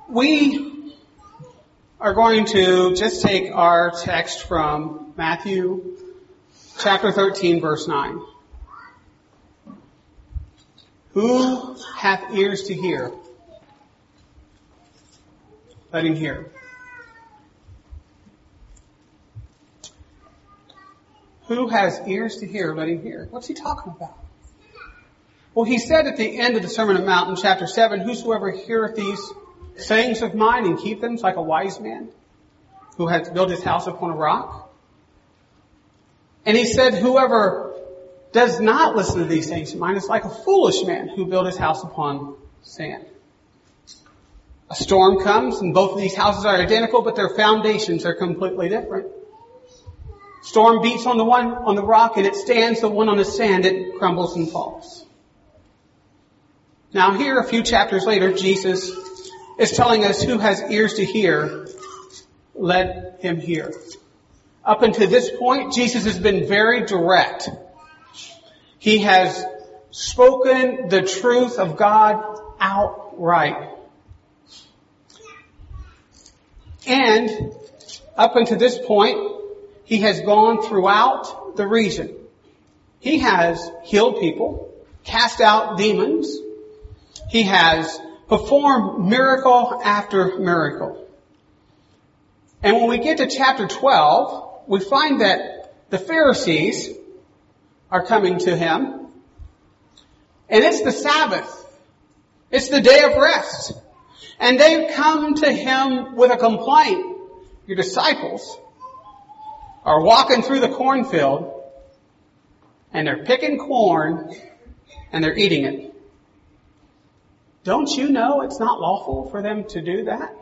We are going to just take our text from Matthew chapter 13, verse 9. Who hath ears to hear? Let him hear. Who has ears to hear? Let him hear. What's he talking about? Well, he said at the end of the Sermon on the Mount in chapter 7, whosoever heareth these sayings of mine and keep them is like a wise man who hath built his house upon a rock. And he said, whoever does not listen to these sayings of mine is like a foolish man who built his house upon sand. A storm comes and both of these houses are identical, but their foundations are completely different. Storm beats on the one on the rock and it stands, the one on the sand, it crumbles and falls. Now here, a few chapters later, Jesus is telling us who has ears to hear, let him hear. Up until this point, Jesus has been very direct. He has spoken the truth of God outright. And up until this point, he has gone throughout the region. He has healed people, cast out demons. He has performed miracle after miracle. And when we get to chapter 12, we find that the Pharisees are coming to him. And it's the Sabbath. It's the day of rest. And they've come to him with a complaint. Your disciples are walking through the cornfield and they're picking corn and they're eating it. Don't you know it's not lawful for them to do that?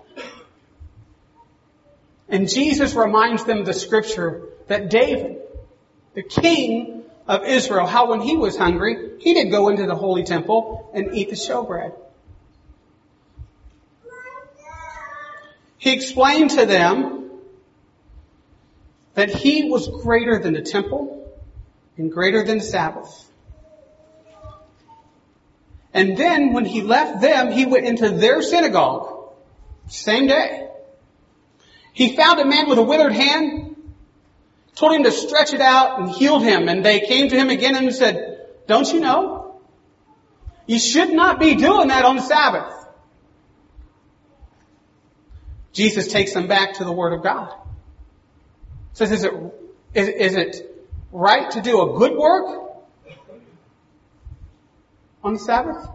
And Jesus reminds them of the scripture that David, the king of Israel, how when he was hungry, he did go into the holy temple and eat the showbread. He explained to them that he was greater than the temple and greater than the Sabbath. And then when he left them, he went into their synagogue. Same day. He found a man with a withered hand, told him to stretch it out and healed him. And they came to him again and said, don't you know? You should not be doing that on the Sabbath. Jesus takes them back to the Word of God. Says, is it right to do a good work on the Sabbath?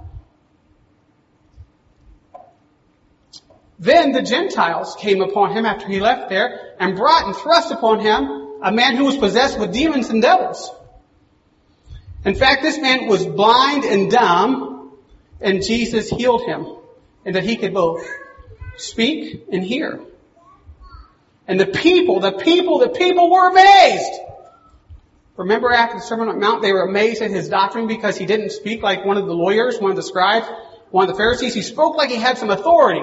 Then the Gentiles came upon him after he left there and brought and thrust upon him a man who was possessed with demons and devils. In fact, this man was blind and dumb, and Jesus healed him, and that he could both speak and hear. And the people were amazed. Remember after the Sermon on the Mount, they were amazed at his doctrine because he didn't speak like one of the lawyers, one of the scribes, one of the Pharisees. He spoke like he had some authority.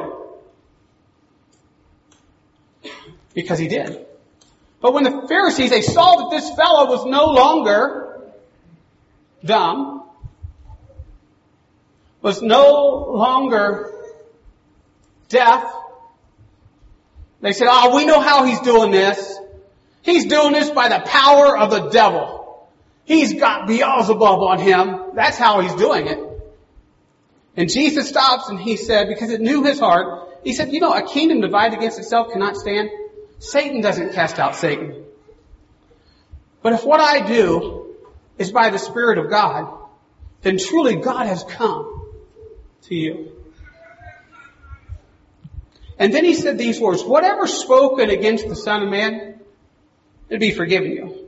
Because he did. But when the Pharisees, they saw that this fellow was no longer dumb, was no longer deaf, they said, we know how he's doing this. He's doing this by the power of the devil. He's got Beelzebub on him. That's how he's doing it. And Jesus stops and he said, because it knew his heart, he said, a kingdom divided against itself cannot stand. Satan doesn't cast out Satan. But if what I do is by the Spirit of God, then truly God has come to you. And then he said these words, whatever spoken against the Son of Man, it'll be forgiven you.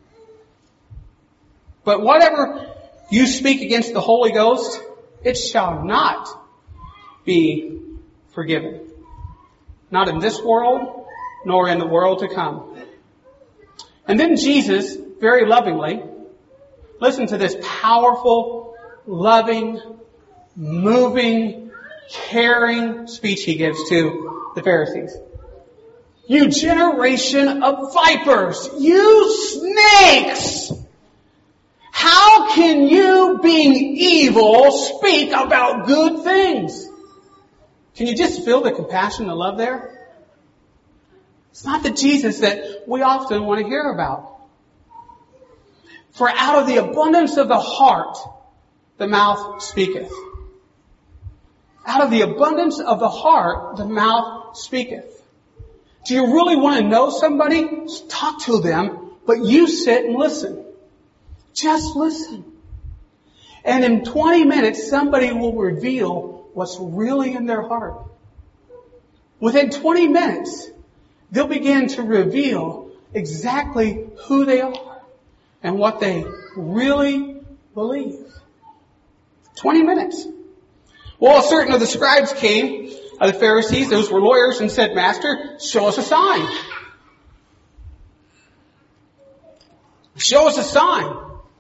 But whatever you speak against the Holy Ghost, it shall not be forgiven. Not in this world, nor in the world to come. And then Jesus, very lovingly, listen to this powerful, loving, moving, caring speech he gives to the Pharisees. You generation of vipers, you snakes! How can you, being evil, speak about good things? Can you just feel the compassion, the love there? It's not the Jesus that we often want to hear about. For out of the abundance of the heart, the mouth speaketh. Out of the abundance of the heart, the mouth speaketh. Do you really want to know somebody? Talk to them, but you sit and listen. Just listen. And in 20 minutes, somebody will reveal what's really in their heart. Within 20 minutes, they'll begin to reveal exactly who they are and what they really believe. 20 minutes. Well, certain of the scribes came, of the Pharisees, those were lawyers, and said, Master, show us a sign. Show us a sign.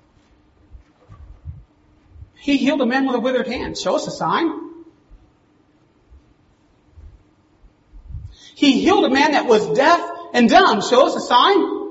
He healed a man with a withered hand. Show us a sign. He healed a man that was deaf and dumb. Show us a sign.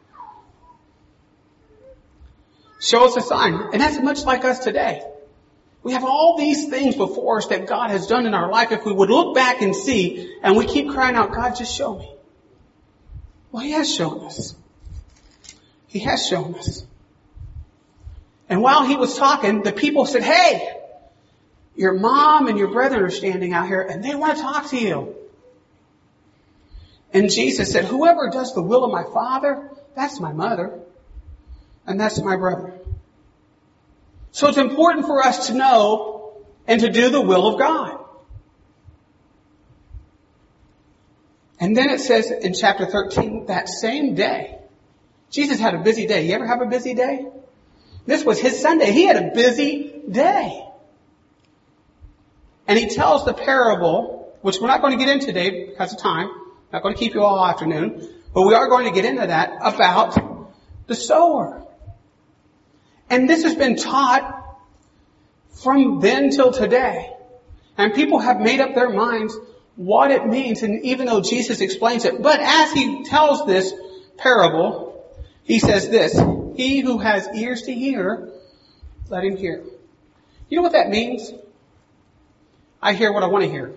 Show us a sign. And that's much like us today. We have all these things before us that God has done in our life. If we would look back and see, and we keep crying out, God, just show me. Well, He has shown us. He has shown us. And while He was talking, the people said, hey, your mom and your brethren are standing out here and they want to talk to you. And Jesus said, whoever does the will of my Father, that's my mother. And that's my brother. So it's important for us to know and to do the will of God. And then it says in chapter 13, that same day, Jesus had a busy day. You ever have a busy day? This was His Sunday. He had a busy day. And He tells the parable, which we're not going to get into today because of time. I'm not going to keep you all afternoon. But we are going to get into that about the sower. And this has been taught from then till today. And people have made up their minds what it means. And even though Jesus explains it, but as He tells this parable, He says this, he who has ears to hear, let him hear. You know what that means? I hear what I want to hear.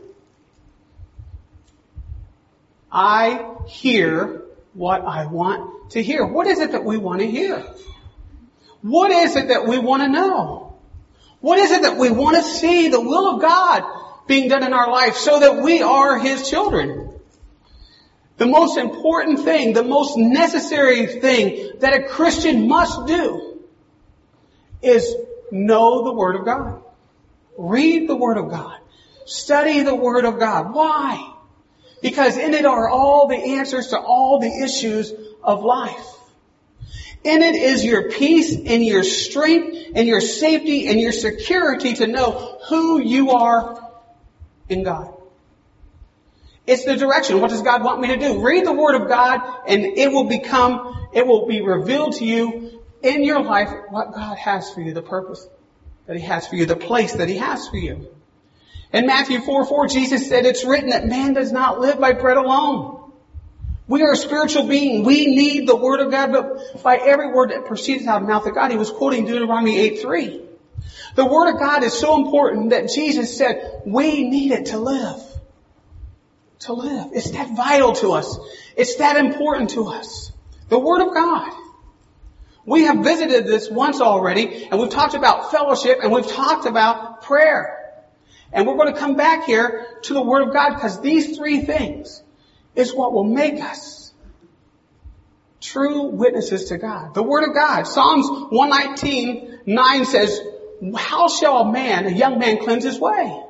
I hear what I want to hear. What is it that we want to hear? What is it that we want to know? What is it that we want to see the will of God being done in our life so that we are His children? The most important thing, the most necessary thing that a Christian must do is know the Word of God. Read the Word of God. Study the Word of God. Why? Because in it are all the answers to all the issues of life. In it is your peace and your strength and your safety and your security to know who you are in God. It's the direction. What does God want me to do? Read the Word of God and it will be revealed to you in your life what God has for you, the purpose that He has for you, the place that He has for you. In Matthew 4:4, Jesus said, it's written that man does not live by bread alone. We are a spiritual being. We need the Word of God, but by every word that proceeds out of the mouth of God, He was quoting Deuteronomy 8:3. The Word of God is so important that Jesus said, we need it to live. To live. It's that vital to us. It's that important to us. The Word of God. We have visited this once already, and we've talked about fellowship, and we've talked about prayer. And we're going to come back here to the Word of God because these three things is what will make us true witnesses to God. The Word of God. Psalms 119:9 says, how shall a young man cleanse his way?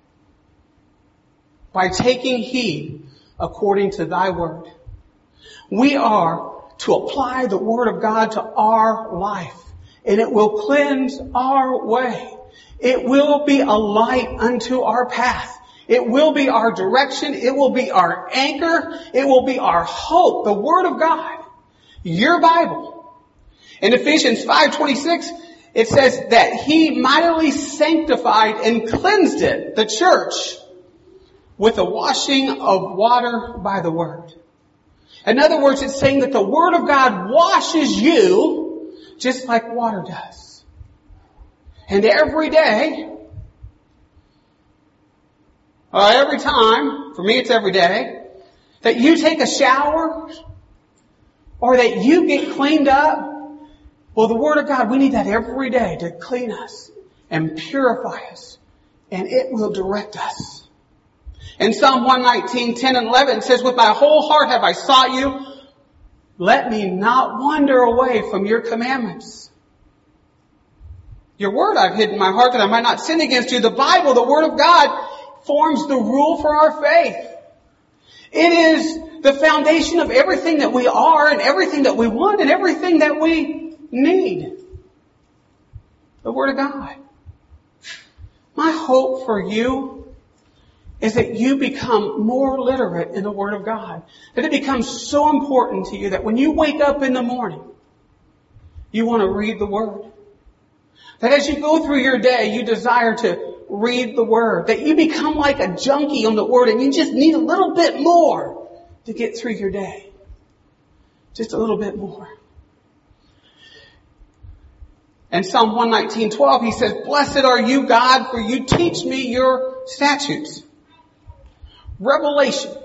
By taking heed according to thy word. We are to apply the Word of God to our life, and it will cleanse our way. It will be a light unto our path. It will be our direction. It will be our anchor. It will be our hope. The Word of God. Your Bible. In Ephesians 5:26, it says that He mightily sanctified and cleansed it, the church, with the washing of water by the Word. In other words, it's saying that the Word of God washes you just like water does. And every day, every time, for me it's every day, that you take a shower or that you get cleaned up. Well, the Word of God, we need that every day to clean us and purify us, and it will direct us. In Psalm 119, 10 and 11, it says, with my whole heart have I sought you. Let me not wander away from your commandments. Your word I've hidden in my heart that I might not sin against you. The Bible, the Word of God, forms the rule for our faith. It is the foundation of everything that we are and everything that we want and everything that we need. The Word of God. My hope for you is that you become more literate in the Word of God. That it becomes so important to you that when you wake up in the morning, you want to read the Word. That as you go through your day, you desire to read the Word. That you become like a junkie on the Word and you just need a little bit more to get through your day. Just a little bit more. In Psalm 119:12, he says, blessed are you, God, for you teach me your statutes. Revelation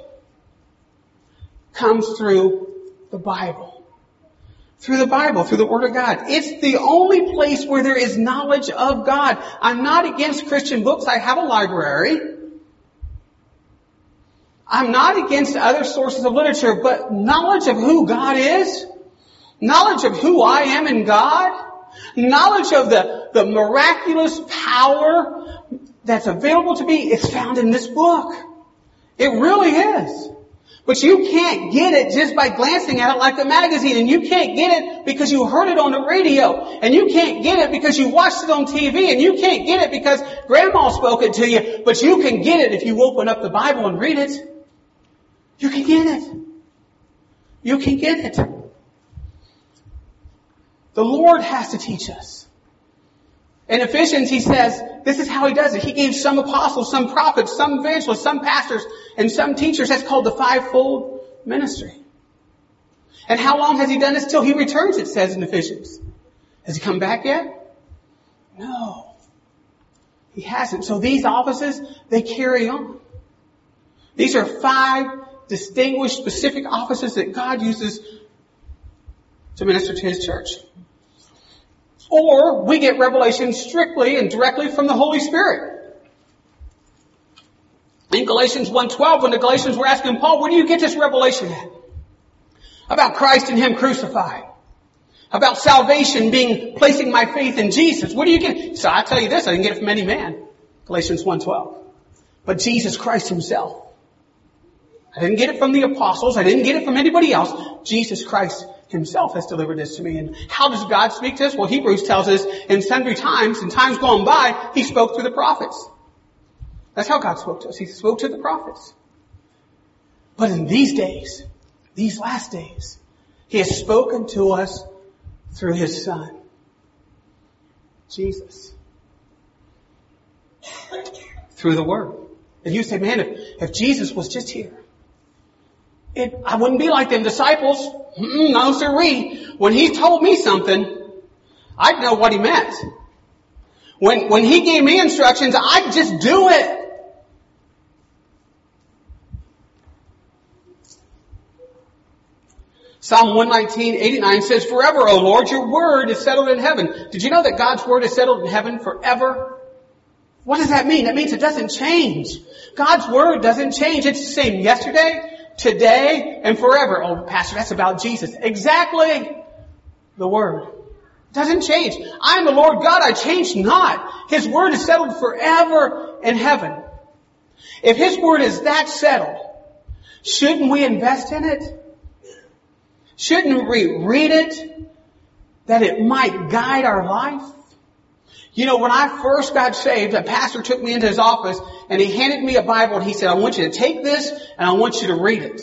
comes through the Bible. Through the Bible, through the Word of God. It's the only place where there is knowledge of God. I'm not against Christian books. I have a library. I'm not against other sources of literature, but knowledge of who God is, knowledge of who I am in God, knowledge of the miraculous power that's available to me is found in this book. It really is. But you can't get it just by glancing at it like a magazine. And you can't get it because you heard it on the radio. And you can't get it because you watched it on TV. And you can't get it because Grandma spoke it to you. But you can get it if you open up the Bible and read it. You can get it. You can get it. The Lord has to teach us. In Ephesians, he says, this is how he does it. He gave some apostles, some prophets, some evangelists, some pastors, and some teachers. That's called the fivefold ministry. And how long has he done this? Till he returns, it says in Ephesians. Has he come back yet? No. He hasn't. So these offices, they carry on. These are 5 distinguished, specific offices that God uses to minister to his church. Or we get revelation strictly and directly from the Holy Spirit. In Galatians 1:12, when the Galatians were asking Paul, where do you get this revelation at? About Christ and Him crucified. About salvation being, placing my faith in Jesus. Where do you get it? So I tell you this, I didn't get it from any man. Galatians 1:12. But Jesus Christ Himself. I didn't get it from the apostles. I didn't get it from anybody else. Jesus Christ Himself has delivered this to me. And how does God speak to us? Well, Hebrews tells us in sundry times, in times gone by, He spoke through the prophets. That's how God spoke to us. He spoke to the prophets. But in these days, these last days, He has spoken to us through His Son, Jesus. Through the Word. And you say, man, if Jesus was just here, I wouldn't be like them disciples. No, sirree. When He told me something, I'd know what He meant. When He gave me instructions, I'd just do it. Psalm 119:89 says, forever, O Lord, your word is settled in heaven. Did you know that God's word is settled in heaven forever? What does that mean? That means it doesn't change. God's word doesn't change. It's the same yesterday, today, and forever. Oh, Pastor, that's about Jesus. Exactly. The Word. It doesn't change. I am the Lord God, I change not. His Word is settled forever in heaven. If His Word is that settled, shouldn't we invest in it? Shouldn't we read it that it might guide our life? You know, when I first got saved, a pastor took me into his office and he handed me a Bible and he said, I want you to take this and I want you to read it.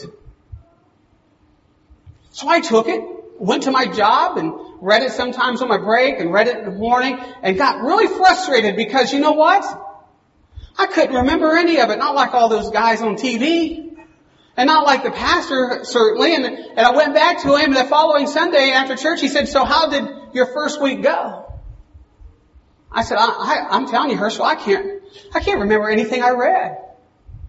So I took it, went to my job and read it sometimes on my break and read it in the morning and got really frustrated because you know what? I couldn't remember any of it. Not like all those guys on TV and not like the pastor, certainly. And I went back to him the following Sunday after church. He said, so how did your first week go? I said, I'm telling you, Herschel, I can't remember anything I read.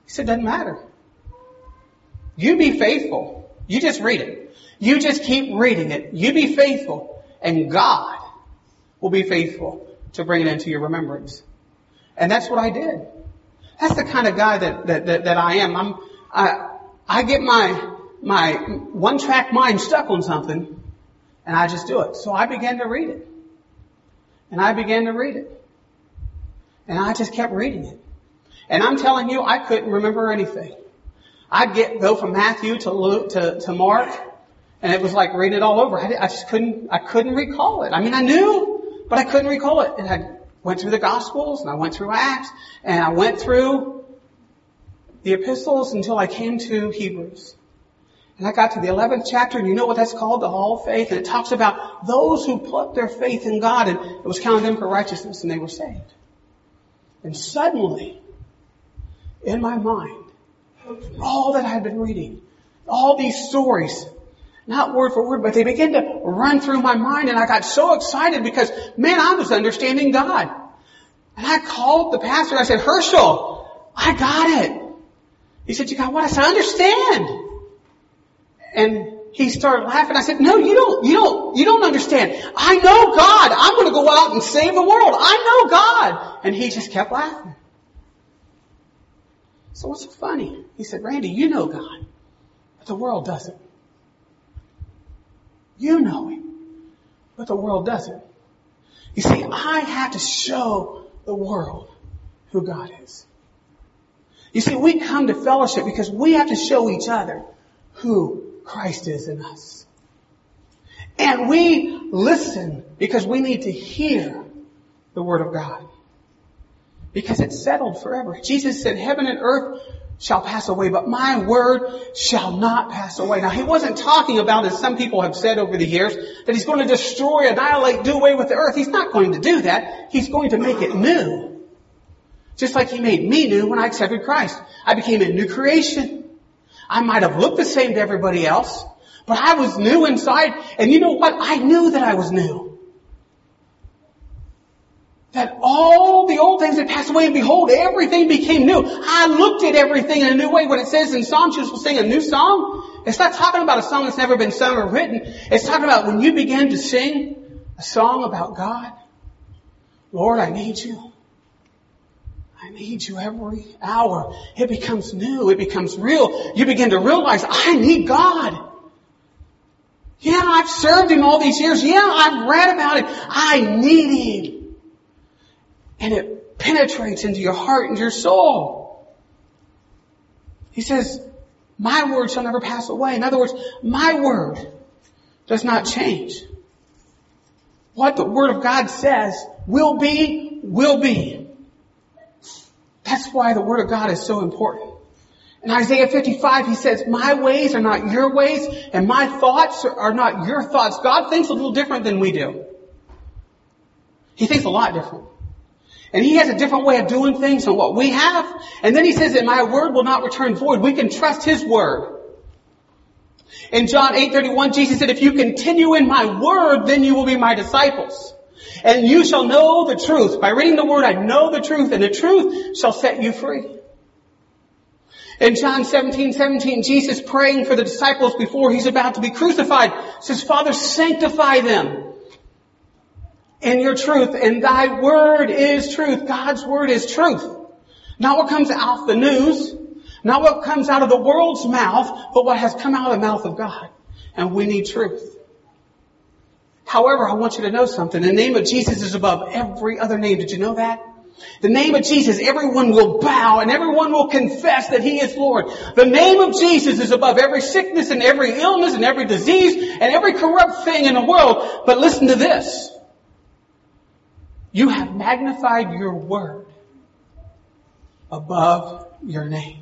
He said, doesn't matter. You be faithful. You just read it. You just keep reading it. You be faithful. And God will be faithful to bring it into your remembrance. And that's what I did. That's the kind of guy that I am. I get my one-track mind stuck on something, and I just do it. So I began to read it. And I began to read it. And I just kept reading it. And I'm telling you, I couldn't remember anything. I'd go from Matthew to Luke to Mark, and it was like reading it all over. I couldn't recall it. I mean, I knew, but I couldn't recall it. And I went through the Gospels, and I went through Acts, and I went through the epistles until I came to Hebrews. And I got to the 11th chapter, and you know what that's called? The Hall of Faith. And it talks about those who put their faith in God, and it was counted them for righteousness, and they were saved. And suddenly, in my mind, all that I had been reading, all these stories, not word for word, but they began to run through my mind, and I got so excited because, man, I was understanding God. And I called the pastor, and I said, Herschel, I got it. He said, you got what? I said, I understand. And he started laughing. I said, no, you don't understand. I know God. I'm going to go out and save the world. I know God. And he just kept laughing. So what's so funny? He said, Randy, you know God, but the world doesn't. You know Him, but the world doesn't. You see, I have to show the world who God is. You see, we come to fellowship because we have to show each other who Christ is in us. And we listen because we need to hear the Word of God. Because it's settled forever. Jesus said, heaven and earth shall pass away, but my word shall not pass away. Now, he wasn't talking about, as some people have said over the years, that he's going to destroy, annihilate, do away with the earth. He's not going to do that. He's going to make it new. Just like he made me new when I accepted Christ. I became a new creation. I might have looked the same to everybody else, but I was new inside. And you know what? I knew that I was new. That all the old things had passed away, and behold, everything became new. I looked at everything in a new way. When it says in Psalms, you will sing a new song, it's not talking about a song that's never been sung or written. It's talking about when you begin to sing a song about God. Lord, I need you. I need you every hour. It becomes new. It becomes real. You begin to realize, I need God. Yeah, I've served Him all these years. Yeah, I've read about it. I need Him. And it penetrates into your heart and your soul. He says, my word shall never pass away. In other words, my word does not change. What the Word of God says will be, will be. That's why the Word of God is so important. In Isaiah 55, he says, my ways are not your ways, and my thoughts are not your thoughts. God thinks a little different than we do. He thinks a lot different. And He has a different way of doing things than what we have. And then He says that my word will not return void. We can trust His word. In John 8:31, Jesus said, if you continue in my word, then you will be my disciples. And you shall know the truth. By reading the word, I know the truth, and the truth shall set you free. In John 17:17, Jesus praying for the disciples before He's about to be crucified, says, Father, sanctify them in your truth, and thy word is truth. God's word is truth. Not what comes out the news, not what comes out of the world's mouth, but what has come out of the mouth of God. And we need truth. However, I want you to know something. The name of Jesus is above every other name. Did you know that? The name of Jesus, everyone will bow and everyone will confess that He is Lord. The name of Jesus is above every sickness and every illness and every disease and every corrupt thing in the world. But listen to this. You have magnified your word above your name.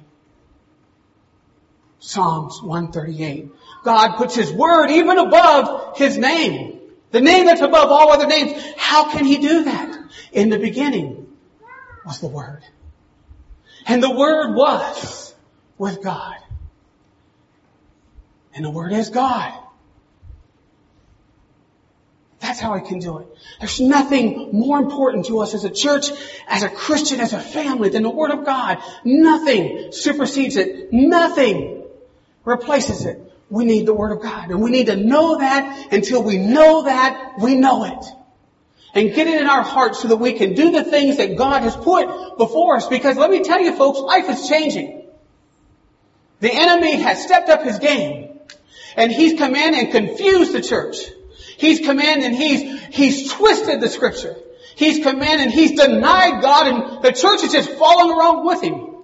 Psalms 138. God puts His word even above His name. The name that's above all other names. How can He do that? In the beginning was the Word. And the Word was with God. And the Word is God. That's how he can do it. There's nothing more important to us as a church, as a Christian, as a family than the Word of God. Nothing supersedes it. Nothing replaces it. We need the Word of God. And we need to know that. Until we know that, we know it. And get it in our hearts so that we can do the things that God has put before us. Because let me tell you folks, life is changing. The enemy has stepped up his game. And he's come in and confused the church. He's come in and he's twisted the Scripture. He's come in and he's denied God, and the church is just following around with him.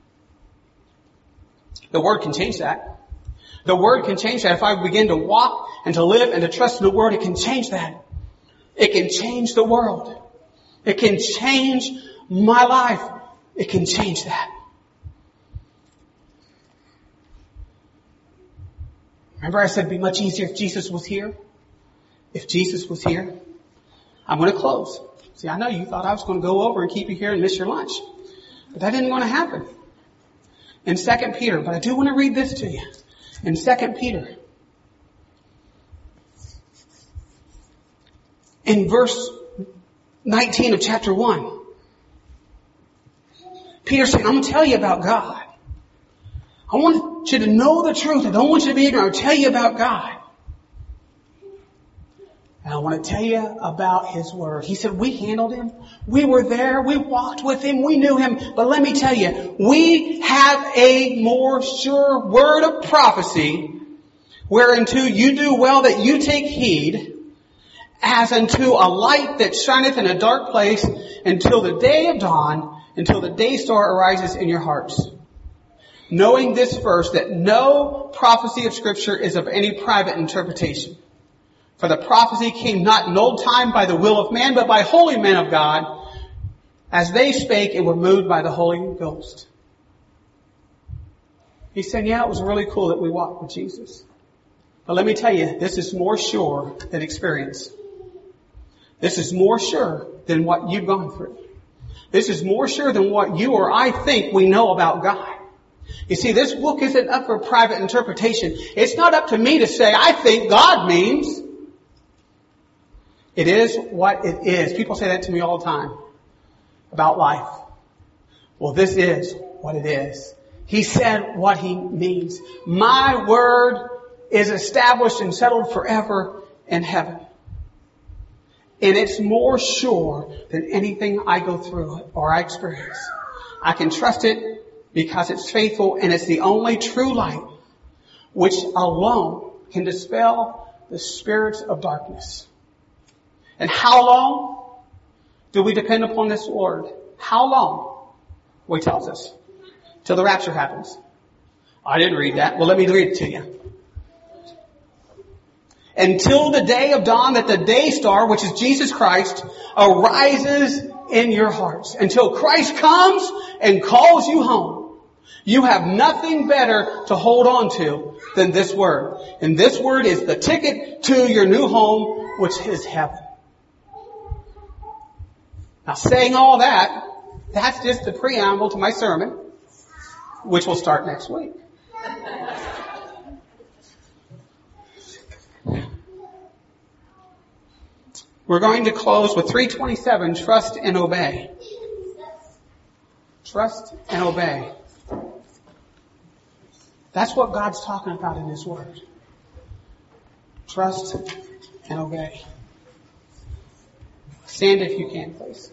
The Word can change that. The Word can change that. If I begin to walk and to live and to trust in the Word, it can change that. It can change the world. It can change my life. It can change that. Remember I said it'd be much easier if Jesus was here? If Jesus was here? I'm going to close. See, I know you thought I was going to go over and keep you here and miss your lunch. But that didn't want to happen. In 2 Peter, but I do want to read this to you. In 2 Peter, in verse 19 of chapter 1, Peter said, I'm going to tell you about God. I want you to know the truth. I don't want you to be ignorant. I'll tell you about God. And I want to tell you about His Word. He said, we handled Him. We were there. We walked with Him. We knew Him. But let me tell you, we have a more sure word of prophecy, whereunto you do well that you take heed, as unto a light that shineth in a dark place, until the day of dawn, until the day star arises in your hearts. Knowing this first, that no prophecy of Scripture is of any private interpretation. For the prophecy came not in old time by the will of man, but by holy men of God. As they spake, and were moved by the Holy Ghost. He said, yeah, it was really cool that we walked with Jesus. But let me tell you, this is more sure than experience. This is more sure than what you've gone through. This is more sure than what you or I think we know about God. You see, this book isn't up for private interpretation. It's not up to me to say, I think God means. It is what it is. People say that to me all the time about life. Well, this is what it is. He said what He means. My word is established and settled forever in heaven. And it's more sure than anything I go through or I experience. I can trust it because it's faithful, and it's the only true light which alone can dispel the spirits of darkness. And how long do we depend upon this word? How long? Well, He tells us. Till the rapture happens. I didn't read that. Well, let me read it to you. Until the day of dawn, that the day star, which is Jesus Christ, arises in your hearts. Until Christ comes and calls you home. You have nothing better to hold on to than this word. And this word is the ticket to your new home, which is heaven. Now, saying all that, that's just the preamble to my sermon, which will start next week. We're going to close with 327, trust and obey. Trust and obey. That's what God's talking about in His Word. Trust and obey. Stand if you can, please.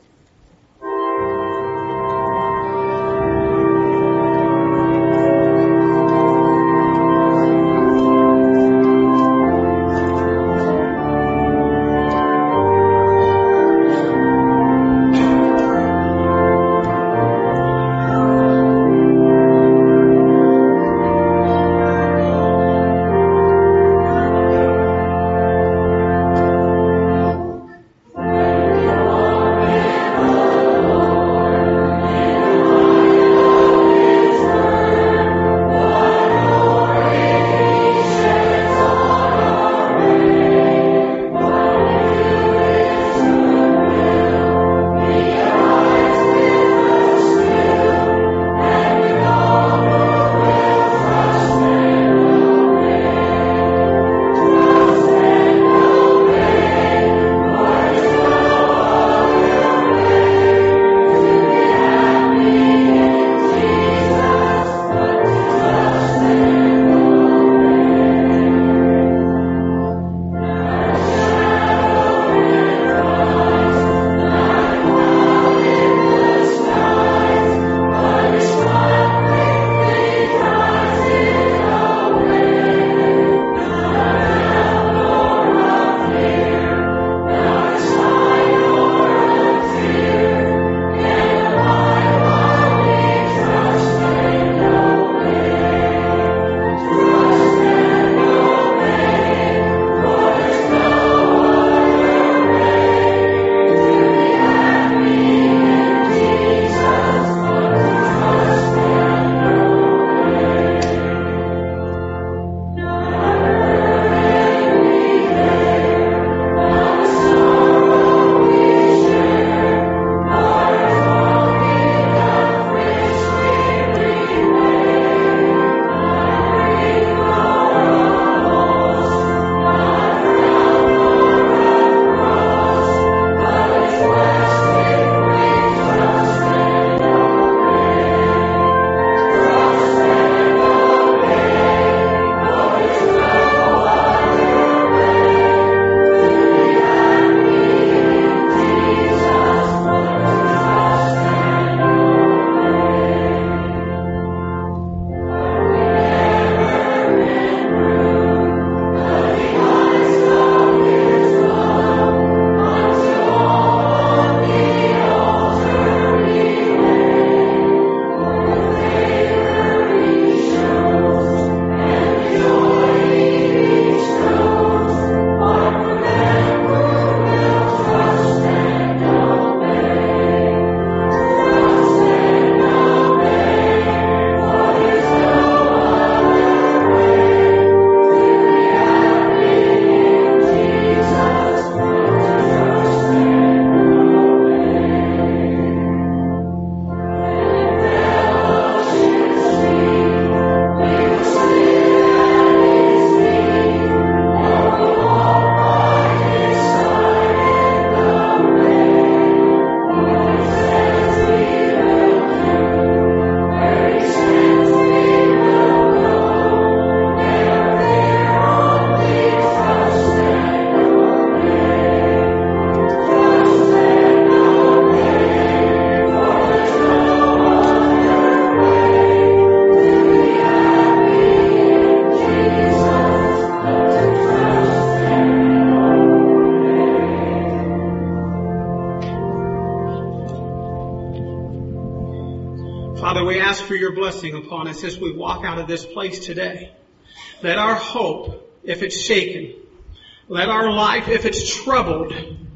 blessing upon us as we walk out of this place today. Let our hope, if it's shaken, let our life, if it's troubled,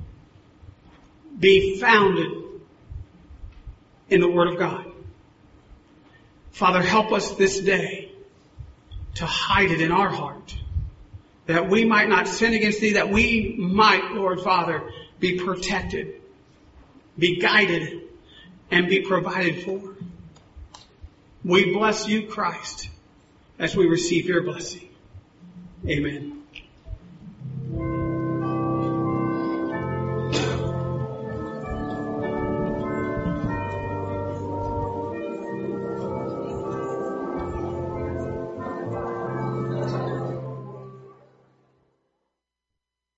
be founded in the Word of God. Father, help us this day to hide it in our heart, that we might not sin against Thee, that we might, Lord Father, be protected, be guided, and be provided for. We bless You, Christ, as we receive Your blessing. Amen.